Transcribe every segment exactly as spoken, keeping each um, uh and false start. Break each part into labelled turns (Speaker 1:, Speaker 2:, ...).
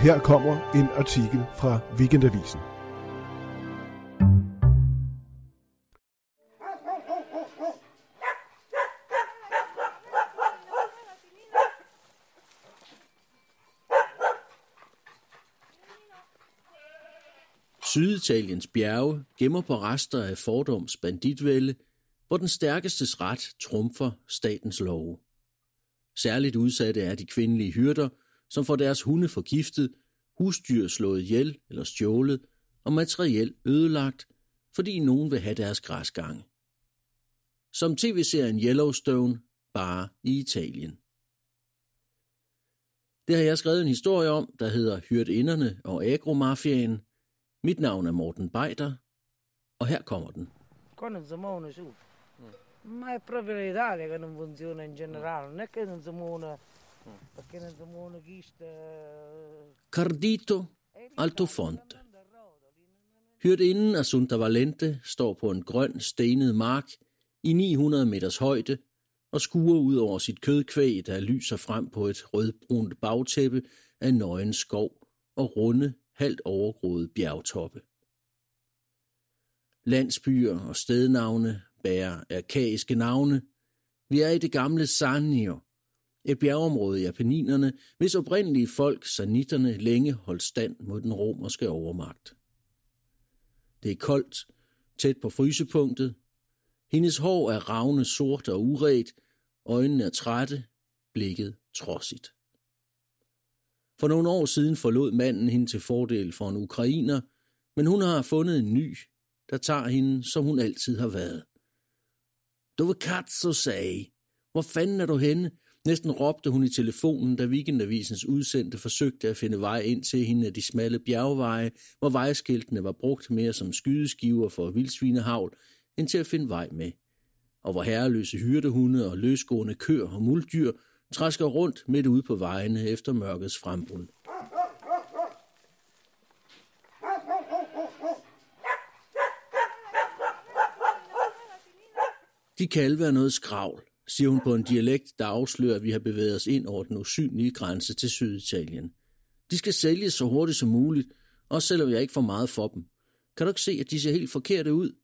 Speaker 1: her kommer en artikel fra Weekendavisen.
Speaker 2: Syditaliens bjerge gemmer på rester af fordoms banditvælde, hvor den stærkestes ret trumfer statens love. Særligt udsatte er de kvindelige hyrder, som får deres hunde forgiftet, husdyr slået ihjel eller stjålet og materiel ødelagt, fordi nogen vil have deres græsgange. Som tv-serien Yellowstone, bare i Italien. Det har jeg skrevet en historie om, der hedder Hyrdinderne og agromafiaen. Mit navn er Morten Beider, og her kommer den.
Speaker 3: Quando si muovono su, ma è proprio l'Italia che non funziona in generale, non è che non si muovono, perché non si muovono chiste.
Speaker 2: Cardito Altofonte. Hyrdinden Assunta Valente står på en grøn, stenet mark i ni hundrede meters højde og skuer ud over sit kødkvæg, der lyser frem på et rødbrunt bagtæppe af nøgen skov og runde, halvt overgroede bjergtoppe. Landsbyer og stednavne bærer arkaiske navne. Vi er i det gamle Sannio, et bjergområde i Apenninerne, hvis oprindelige folk, sanitterne, længe holdt stand mod den romerske overmagt. Det er koldt, tæt på frysepunktet. Hendes hår er ravne sort og uret, øjnene er trætte, blikket trodsigt. For nogle år siden forlod manden hende til fordel for en ukrainer, men hun har fundet en ny, der tager hende, som hun altid har været. Dove cazzo sei? Hvor fanden er du henne? Næsten råbte hun i telefonen, da Weekendavisens udsendte forsøgte at finde vej ind til hende af de smalle bjergveje, hvor vejskiltene var brugt mere som skydeskiver for vildsvinehagl, end til at finde vej med. Og hvor herreløse hyrdehunde og løsgående køer og muldyr træsker rundt midt ude på vejene efter mørkets frembrud. De kalve er noget skravl, siger hun på en dialekt, der afslører, at vi har bevæget os ind over den usynlige grænse til Syditalien. De skal sælges så hurtigt som muligt, også selvom jeg ikke får meget for dem. Kan du ikke se, at de ser helt forkerte ud?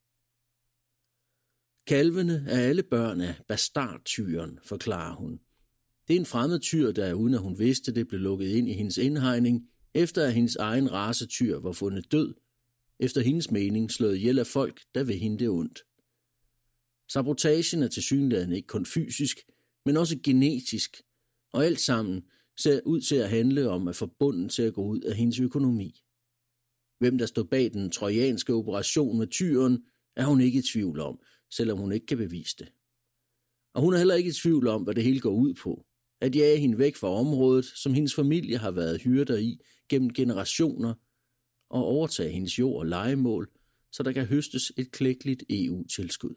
Speaker 2: Kalvene er alle børn af bastardtyren, forklarer hun. Det er en fremmed tyr, der uden at hun vidste det, blev lukket ind i hendes indhegning, efter at hendes egen racetyr var fundet død, efter hendes mening slået ihjel af folk, der vil hende det ondt. Sabotagen er tilsyneladende ikke kun fysisk, men også genetisk, og alt sammen ser ud til at handle om at få bunden til at gå ud af hendes økonomi. Hvem der står bag den trojanske operation med tyren, er hun ikke i tvivl om, selvom hun ikke kan bevise det. Og hun er heller ikke i tvivl om, hvad det hele går ud på. At jage hende væk fra området, som hendes familie har været hyrder i gennem generationer, og overtage hendes jord og lejemål, så der kan høstes et klækkeligt E U-tilskud.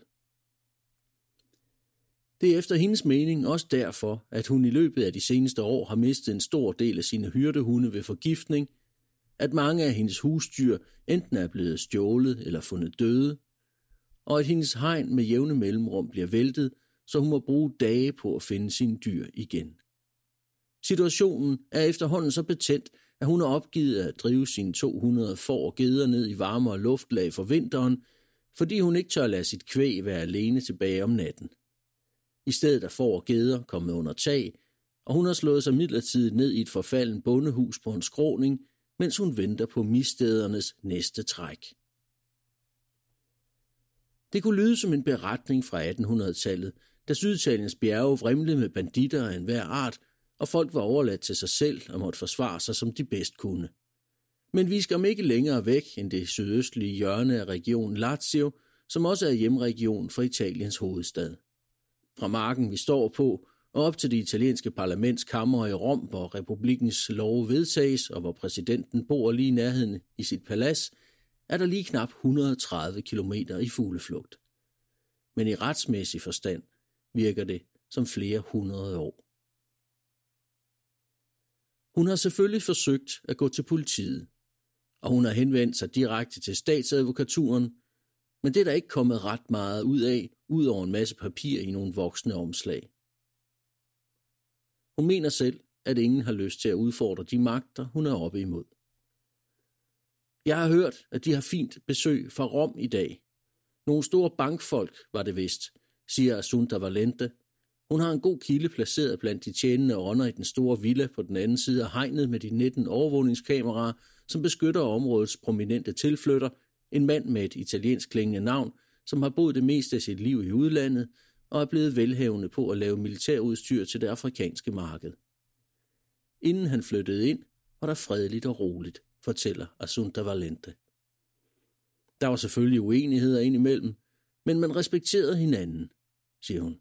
Speaker 2: Det er efter hendes mening også derfor, at hun i løbet af de seneste år har mistet en stor del af sine hyrdehunde ved forgiftning, at mange af hendes husdyr enten er blevet stjålet eller fundet døde, og at hendes hegn med jævne mellemrum bliver væltet, så hun må bruge dage på at finde sine dyr igen. Situationen er efterhånden så betændt, at hun har opgivet at drive sine to hundrede får og geder ned i varmere luftlag for vinteren, fordi hun ikke tør lade sit kvæg være alene tilbage om natten. I stedet er får og geder kommet under tag, og hun har slået sig midlertidigt ned i et forfalden bondehus på en skråning, mens hun venter på misstedernes næste træk. Det kunne lyde som en beretning fra attenhundredetallet, da Syditaliens bjerge vrimlede med banditter af enhver art, og folk var overladt til sig selv og måtte forsvare sig, som de bedst kunne. Men vi skal om ikke længere væk end det sydøstlige hjørne af regionen Lazio, som også er hjemregion for Italiens hovedstad. Fra marken, vi står på, og op til det italienske parlamentskammer i Rom, hvor republikkens love vedtages, og hvor præsidenten bor lige i nærheden i sit palads, er der lige knap et hundrede og tredive kilometer i fugleflugt. Men i retsmæssig forstand virker det som flere hundrede år. Hun har selvfølgelig forsøgt at gå til politiet, og hun har henvendt sig direkte til statsadvokaturen, men det er der ikke kommet ret meget ud af, ud over en masse papir i nogle voksne omslag. Hun mener selv, at ingen har lyst til at udfordre de magter, hun er oppe imod. Jeg har hørt, at de har fint besøg fra Rom i dag. Nogle store bankfolk var det vist, siger Assunta Valente. Hun har en god kilde placeret blandt de tjenende ånder i den store villa på den anden side af hegnet med de nitten overvågningskameraer, som beskytter områdets prominente tilflytter, en mand med et italiensk klingende navn, som har boet det meste af sit liv i udlandet og er blevet velhavende på at lave militærudstyr til det afrikanske marked. Inden han flyttede ind, var der fredeligt og roligt, fortæller Assunta Valente. Der var selvfølgelig uenigheder indimellem, men man respekterede hinanden, siger hun.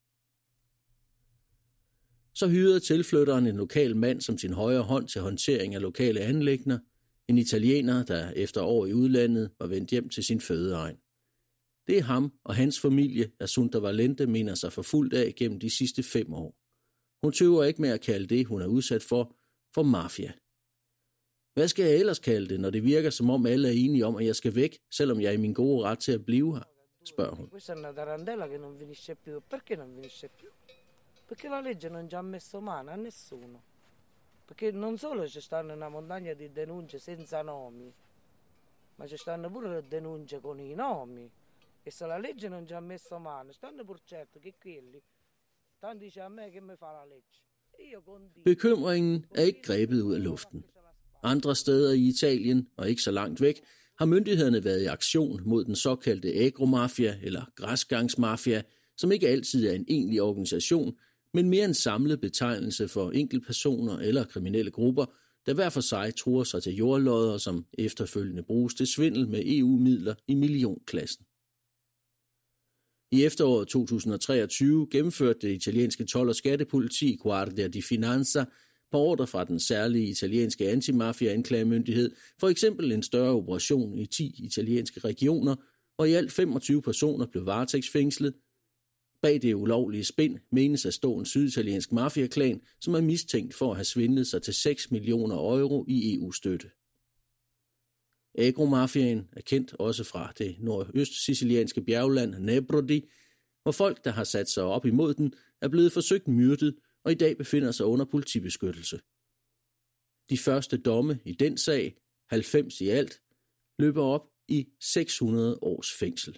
Speaker 2: Så hyrede tilflytteren en lokal mand som sin højre hånd til håndtering af lokale anliggender, en italiener, der efter år i udlandet var vendt hjem til sin fødeegn. Det er ham og hans familie, Assunta Valente mener sig forfulgt af gennem de sidste fem år. Hun tøver ikke med at kalde det, hun er udsat for, for mafia. Hvad skal jeg ellers kalde det, når det virker som om alle er enige om, at jeg skal væk, selvom jeg er i min gode ret til at blive her, spørger hun.
Speaker 3: Questa è una tarantella che non finisce più. Perché non finisce più? Perché la legge non ci ha messo mano a nessuno. Perché non solo ci stanno una montagna di denunce senza nomi, ma ci stanno pure denunce con i nomi. E se la legge non ci ha messo mano, stanno pur certo che quelli, tanto dice a me che mi fa la legge.
Speaker 2: Bekymringen er ikke grebet ud af luften. Andre steder i Italien, og ikke så langt væk, har myndighederne været i aktion mod den såkaldte agromafia eller græsgangsmafia, som ikke altid er en egentlig organisation, men mere en samlet betegnelse for enkeltpersoner eller kriminelle grupper, der hver for sig truer sig til jordlodder, som efterfølgende bruges til svindel med E U-midler i millionklassen. I efteråret to tusind og treogtyve gennemførte det italienske told- og skattepoliti Guardia di Finanza på ordre fra den særlige italienske antimafia-anklagemyndighed for eksempel en større operation i ti italienske regioner, hvor i alt femogtyve personer blev varetægtsfængslet. Bag det ulovlige spind menes at stå en syditaliensk mafiaklan, som er mistænkt for at have svindlet sig til seks millioner euro i E U-støtte. Agromafiaen er kendt også fra det nordøst-sicilianske bjergland Nebrodi, hvor folk, der har sat sig op imod den, er blevet forsøgt myrdet og i dag befinder sig under politibeskyttelse. De første domme i den sag, halvfems i alt, løber op i seks hundrede års fængsel.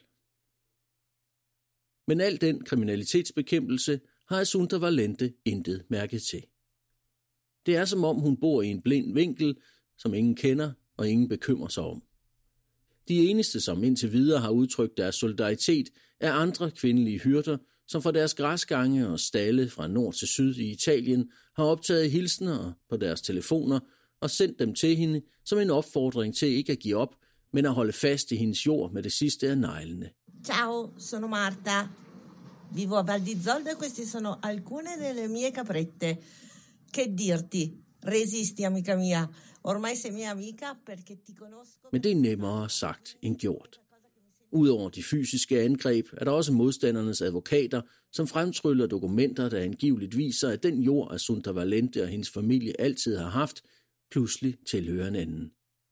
Speaker 2: Men al den kriminalitetsbekæmpelse har Assunta Valente intet mærket til. Det er som om hun bor i en blind vinkel, som ingen kender og ingen bekymrer sig om. De eneste, som indtil videre har udtrykt deres solidaritet, er andre kvindelige hyrder, som fra deres græsgange og stalle fra nord til syd i Italien har optaget hilsener på deres telefoner og sendt dem til hende som en opfordring til ikke at give op, men at holde fast i hendes jord med det sidste af neglene.
Speaker 4: Ciao, sono Marta. Vivo a Val di Zoldo e queste sono alcune delle mie caprette. Che dirti? Resisti, amica mia. Ormai sei mia amica perché ti conosco.
Speaker 2: Men det er nemmere sagt end gjort. Udover de fysiske angreb er der også modstandernes advokater, som fremtryller dokumenter, der angiveligt viser, at den jord, Assunta Valente og hendes familie altid har haft, pludselig tilhører en anden.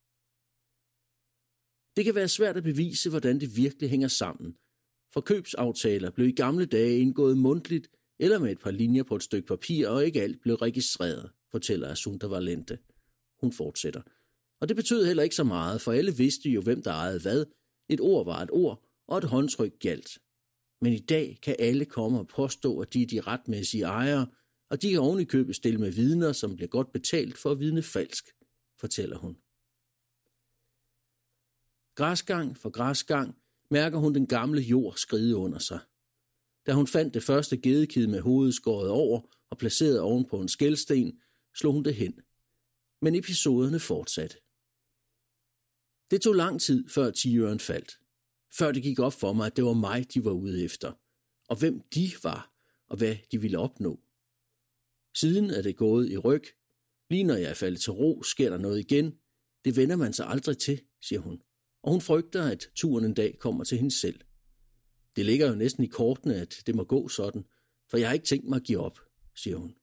Speaker 2: Det kan være svært at bevise, hvordan det virkelig hænger sammen, for købsaftaler blev i gamle dage indgået mundtligt eller med et par linjer på et stykke papir, og ikke alt blev registreret, fortæller Assunta Valente. Hun fortsætter. Og det betød heller ikke så meget, for alle vidste jo, hvem der ejede hvad. Et ord var et ord, og et håndtryk gjaldt. Men i dag kan alle komme og påstå, at de er de retmæssige ejere, og de kan oven i købet stille med vidner, som bliver godt betalt for at vidne falsk, fortæller hun. Græsgang for græsgang mærker hun den gamle jord skride under sig. Da hun fandt det første gedekid med hovedet skåret over og placeret oven på en skælsten, slog hun det hen. Men episoderne fortsatte. Det tog lang tid, før tigeren faldt. Før det gik op for mig, at det var mig, de var ude efter. Og hvem de var, og hvad de ville opnå. Siden er det gået i ryg. Lige når jeg er faldet til ro, sker der noget igen. Det vender man sig aldrig til, siger hun. Og hun frygter, at turen en dag kommer til hende selv. Det ligger jo næsten i kortene, at det må gå sådan, for jeg har ikke tænkt mig at give op, siger hun.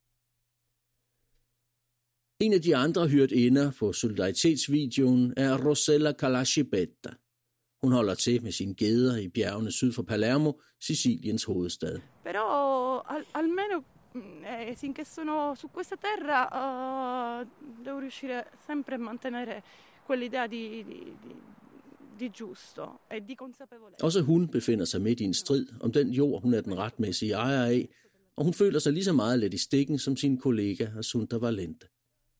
Speaker 2: En af de andre hyrdinder på solidaritetsvideoen er Rossella Calacibetta. Hun holder til med sine geder i bjergene syd for Palermo, Siciliens hovedstad.
Speaker 5: Però al, almeno E finché sono su questa terra uh, devo riuscire sempre a mantenere quell'idea di, di, di, di giusto e di consapevolezza.
Speaker 2: Også hun befinder sig midt i en strid om den jord, hun er den retmæssige ejer af, og hun føler sig lige så meget let i stikken som sin kollega Assunta Valente.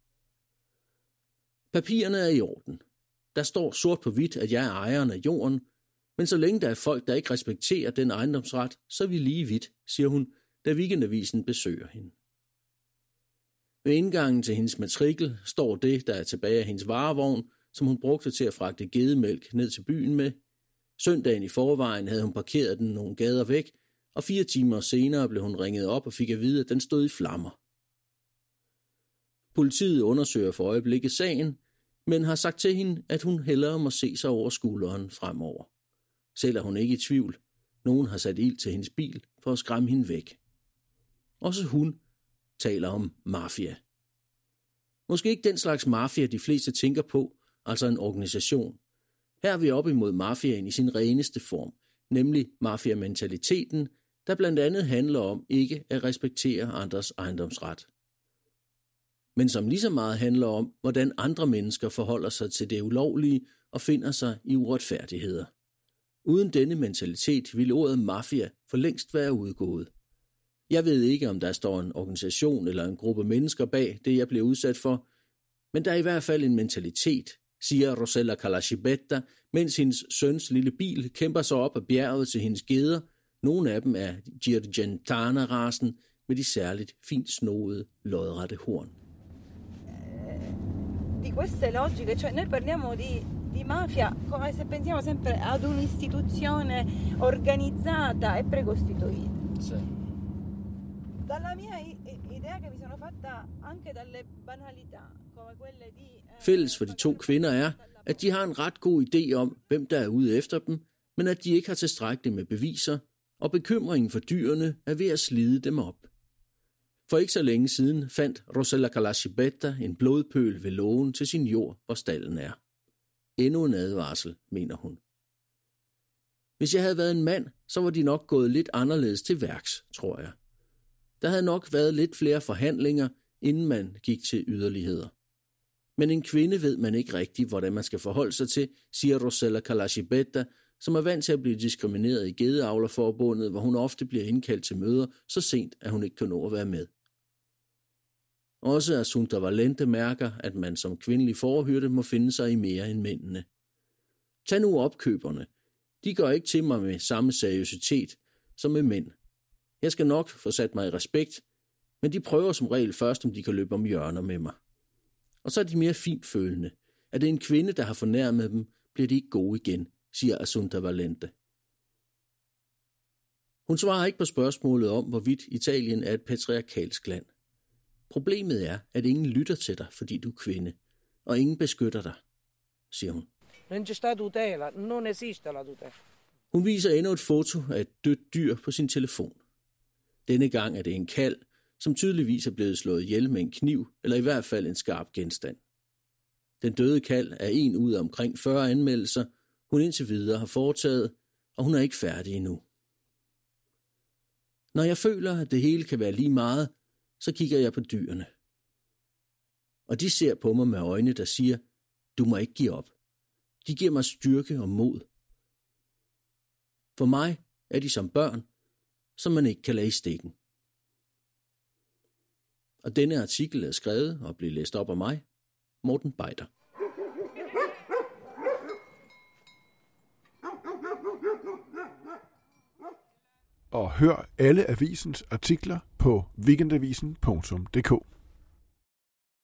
Speaker 2: Papirerne er i orden. Der står sort på hvidt, at jeg er ejeren af jorden, men så længe der er folk, der ikke respekterer den ejendomsret, så er vi lige vidt, siger hun, da Weekendavisen besøger hende. Ved indgangen til hendes matrikel står det, der er tilbage af hendes varevogn, som hun brugte til at fragte gedemælk ned til byen med. Søndagen i forvejen havde hun parkeret den nogle gader væk, og fire timer senere blev hun ringet op og fik at vide, at den stod i flammer. Politiet undersøger for øjeblikket sagen, men har sagt til hende, at hun hellere må se sig over skulderen fremover. Selv er hun ikke i tvivl. Nogen har sat ild til hendes bil for at skræmme hende væk. Også hun taler om mafia. Måske ikke den slags mafia, de fleste tænker på, altså en organisation. Her er vi oppe imod mafiaen i sin reneste form, nemlig mafia-mentaliteten, der blandt andet handler om ikke at respektere andres ejendomsret. Men som lige så meget handler om, hvordan andre mennesker forholder sig til det ulovlige og finder sig i uretfærdigheder. Uden denne mentalitet ville ordet mafia for længst være udgået. Jeg ved ikke, om der står en organisation eller en gruppe mennesker bag det, jeg bliver udsat for, men der er i hvert fald en mentalitet, siger Rosella Kalashibetta, mens hendes søns lille bil kæmper sig op ad bjerget til hendes geder. Nogle af dem er Girgentana-rasen med de særligt fint snoede, lodrette horn.
Speaker 6: Di queste logiche, cioè noi parliamo di, di mafia come se pensiamo sempre ad un'istituzione organizzata e precostituita.
Speaker 2: Så.
Speaker 6: Dalla mia idea che mi sono fatta anche dalle banalità come quelle di
Speaker 2: Fælles for de to kvinder er, at de har en ret god idé om, hvem der er ude efter dem, men at de ikke har tilstrækkeligt med beviser, og bekymringen for dyrene er ved at slide dem op. For ikke så længe siden fandt Rosella Kalashibetta en blodpøl ved lågen til sin jord, hvor stalden er. Endnu en advarsel, mener hun. Hvis jeg havde været en mand, så var de nok gået lidt anderledes til værks, tror jeg. Der havde nok været lidt flere forhandlinger, inden man gik til yderligheder. Men en kvinde ved man ikke rigtigt, hvordan man skal forholde sig til, siger Rosella Kalashibetta, som er vant til at blive diskrimineret i Gedeavlerforbundet, hvor hun ofte bliver indkaldt til møder så sent, at hun ikke kan nå at være med. Også Assunta Valente mærker, at man som kvindelig forhyrte må finde sig i mere end mændene. Tag nu opkøberne. De går ikke til mig med samme seriøsitet som med mænd. Jeg skal nok få sat mig i respekt, men de prøver som regel først, om de kan løbe om hjørner med mig. Og så er de mere fintfølende. Er det en kvinde, der har fornærmet dem, bliver de ikke gode igen, siger Assunta Valente. Hun svarer ikke på spørgsmålet om, hvorvidt Italien er et patriarkalsk land. Problemet er, at ingen lytter til dig, fordi du er kvinde, og ingen beskytter dig, siger hun.
Speaker 3: Non c'è sta tutela, non esiste la tutela.
Speaker 2: Hun viser endnu et foto af et dødt dyr på sin telefon. Denne gang er det en kalv, som tydeligvis er blevet slået ihjel med en kniv, eller i hvert fald en skarp genstand. Den døde kalv er en ud af omkring fyrre anmeldelser, hun indtil videre har foretaget, og hun er ikke færdig endnu. Når jeg føler, at det hele kan være lige meget, så kigger jeg på dyrene. Og de ser på mig med øjne, der siger, du må ikke give op. De giver mig styrke og mod. For mig er de som børn, som man ikke kan lade i stikken. Og denne artikel er skrevet og blev læst op af mig, Morten Beider.
Speaker 1: Og hør alle avisens artikler på weekendavisen punktum d k.